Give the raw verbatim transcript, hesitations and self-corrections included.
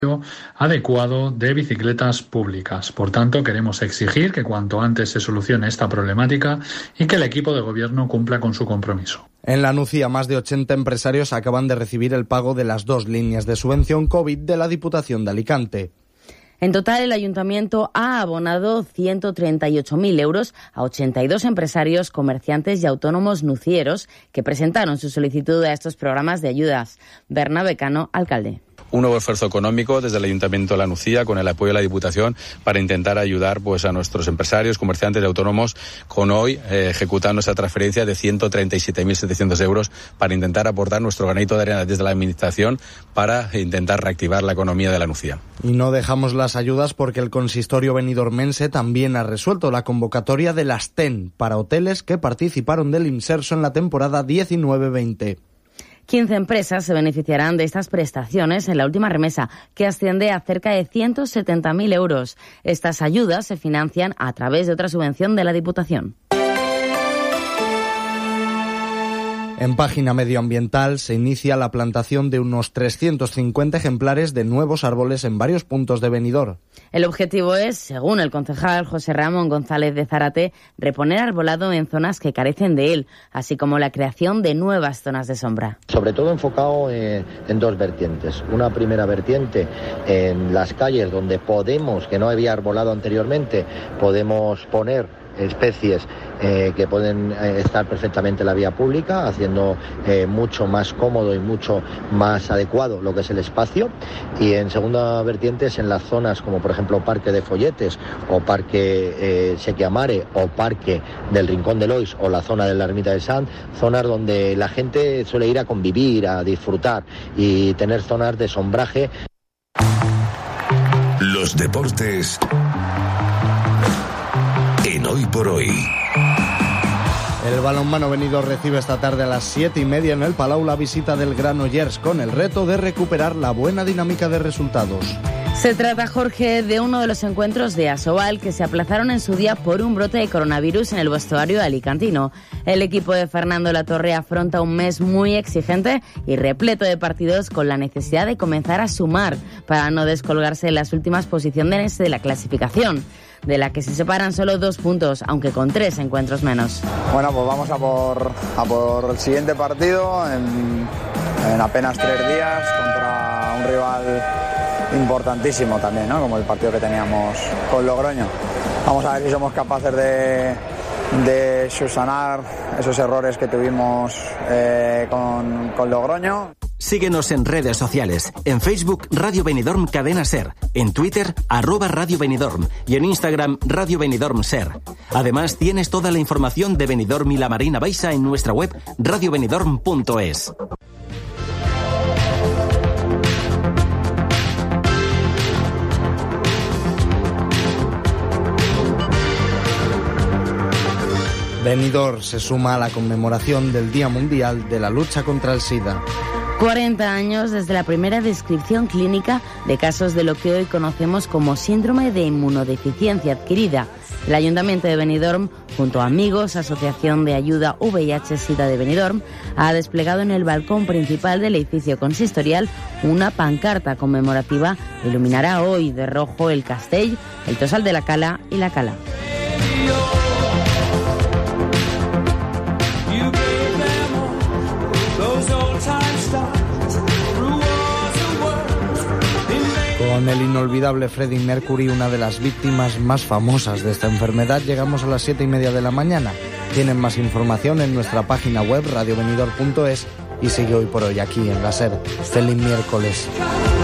adecuado de bicicletas públicas. Por tanto, queremos exigir que cuanto antes se solucione esta problemática y que el equipo de gobierno cumpla con su compromiso. En La Nucía, más de ochenta empresarios acaban de recibir el pago de las dos líneas de subvención COVID de la Diputación de Alicante. En total, el Ayuntamiento ha abonado ciento treinta y ocho mil euros a ochenta y dos empresarios, comerciantes y autónomos nucieros que presentaron su solicitud a estos programas de ayudas. Bernabé Cano, alcalde. Un nuevo esfuerzo económico desde el Ayuntamiento de La Nucía con el apoyo de la Diputación para intentar ayudar pues a nuestros empresarios, comerciantes y autónomos con hoy eh, ejecutando esa transferencia de ciento treinta y siete mil setecientos euros para intentar aportar nuestro granito de arena desde la Administración para intentar reactivar la economía de La Nucía. Y no dejamos las ayudas porque el consistorio benidormense también ha resuelto la convocatoria de las T E N para hoteles que participaron del Imserso en la temporada diecinueve veinte. quince empresas se beneficiarán de estas prestaciones en la última remesa, que asciende a cerca de ciento setenta mil euros. Estas ayudas se financian a través de otra subvención de la Diputación. En página medioambiental se inicia la plantación de unos trescientos cincuenta ejemplares de nuevos árboles en varios puntos de Benidorm. El objetivo es, según el concejal José Ramón González de Zárate, reponer arbolado en zonas que carecen de él, así como la creación de nuevas zonas de sombra. Sobre todo enfocado en, en dos vertientes. Una primera vertiente en las calles donde podemos, que no había arbolado anteriormente, podemos poner especies eh, que pueden eh, estar perfectamente en la vía pública, haciendo eh, mucho más cómodo y mucho más adecuado lo que es el espacio. Y en segunda vertiente es en las zonas como por ejemplo Parque de Folletes o Parque eh, Sequiamare o Parque del Rincón de Lois o la zona de la Ermita de Sant, zonas donde la gente suele ir a convivir, a disfrutar y tener zonas de sombraje. Los deportes en Hoy por Hoy. El balonmano Benidorm recibe esta tarde a las siete y media en el Palau la visita del Granollers con el reto de recuperar la buena dinámica de resultados. Se trata, Jorge, de uno de los encuentros de Asobal que se aplazaron en su día por un brote de coronavirus en el vestuario alicantino. El equipo de Fernando Latorre afronta un mes muy exigente y repleto de partidos con la necesidad de comenzar a sumar para no descolgarse en las últimas posiciones de la clasificación, de la que se separan solo dos puntos, aunque con tres encuentros menos. Bueno, pues vamos a por, a por el siguiente partido en, en apenas tres días contra un rival importantísimo también, ¿no? Como el partido que teníamos con Logroño. Vamos a ver si somos capaces de, de subsanar esos errores que tuvimos eh, con, con Logroño. Síguenos en redes sociales, en Facebook Radio Benidorm Cadena Ser, en Twitter arroba Radio Benidorm y en Instagram Radio Benidorm Ser. Además tienes toda la información de Benidorm y la Marina Baixa en nuestra web radio benidorm punto es. Benidorm se suma a la conmemoración del Día Mundial de la Lucha contra el SIDA. cuarenta años desde la primera descripción clínica de casos de lo que hoy conocemos como síndrome de inmunodeficiencia adquirida. El Ayuntamiento de Benidorm, junto a Amigos, Asociación de Ayuda V I H-Sida de Benidorm, ha desplegado en el balcón principal del edificio consistorial una pancarta conmemorativa que iluminará hoy de rojo el Castell, el Tosal de la Cala y la Cala. Con el inolvidable Freddie Mercury, una de las víctimas más famosas de esta enfermedad, llegamos a las siete y media de la mañana. Tienen más información en nuestra página web radio benidorm punto es y sigue Hoy por Hoy aquí en la SER. Feliz miércoles.